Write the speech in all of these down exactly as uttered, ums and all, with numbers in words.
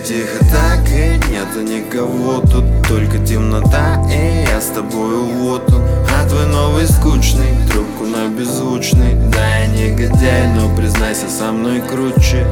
тихо так, и нету никого тут, только темнота, и я с тобою, вот он. А твой новый скучный, трубку на беззвучный. Да, я негодяй, но признайся, со мной круче.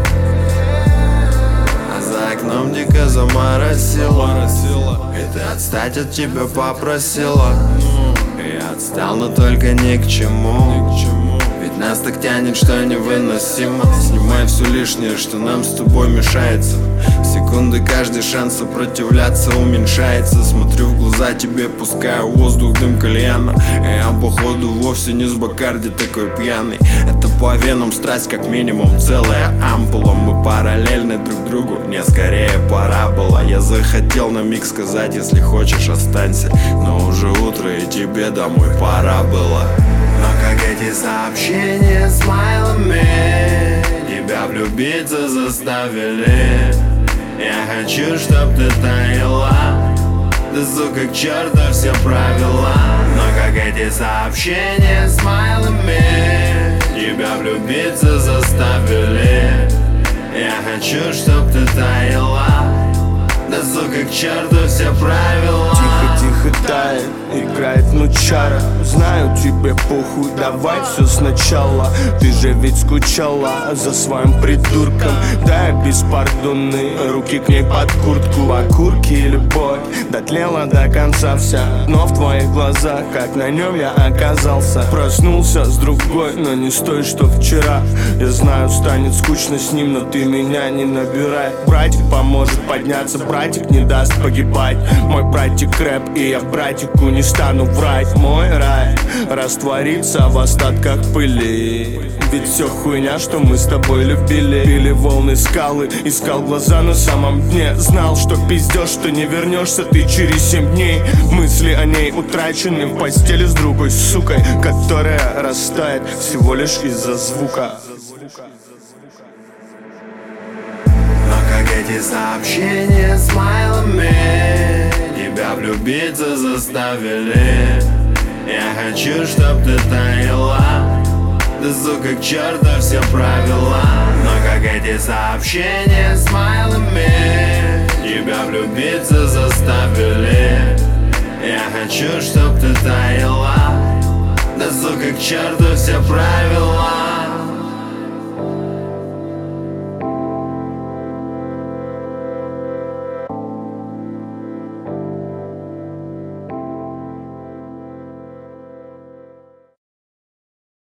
А за окном дико заморосило, и ты отстать от тебя попросила. Я отстал, но только ни к чему. Ведь нас так тянет, что невыносимо. Снимай все лишнее, что нам с тобой мешается. Секунды каждый шанс сопротивляться уменьшается. Смотрю в глаза тебе, пускаю воздух, дым кальяна. И я походу вовсе не с Бакарди такой пьяный. Это по венам страсть как минимум целая ампула. Мы параллельны друг другу, мне скорее пора было. Я захотел на миг сказать, если хочешь останься, но уже утро и тебе домой пора было. Но как эти сообщения с смайлами тебя влюбиться заставили. Я хочу, чтоб ты таяла, да сука к черту все правила. Но как эти сообщения с смайлами тебя влюбиться заставили. Я хочу, чтоб ты таяла, да сука к черту все правила. Тихо-тихо тает, играет внучара. Знаю, тебе похуй, давай все сначала. Ты же ведь скучала за своим придурком. Да, я беспардонный, руки к ней под куртку. Окурки и любовь дотлела до конца вся. Но в твоих глазах, как на нем я оказался. Проснулся с другой, но не с той, что вчера. Я знаю, станет скучно с ним, но ты меня не набирай. Братик поможет подняться, братик не даст погибать. Мой братик рэп, и я братику не стану врать. Мой рай растворится в остатках пыли. Ведь все хуйня, что мы с тобой любили. Пили волны скалы, искал глаза на самом дне. Знал, что пиздешь, что не вернешься ты через семь дней. Мысли о ней утрачены в постели с другой сукой, которая растает всего лишь из-за звука. Но как эти сообщения с смайлами тебя влюбиться заставили. Я хочу, чтоб ты таяла, да сука к черту все правила. Но как эти сообщения с смайлами тебя влюбиться заставили. Я хочу, чтоб ты таяла, да сука к черту все правила.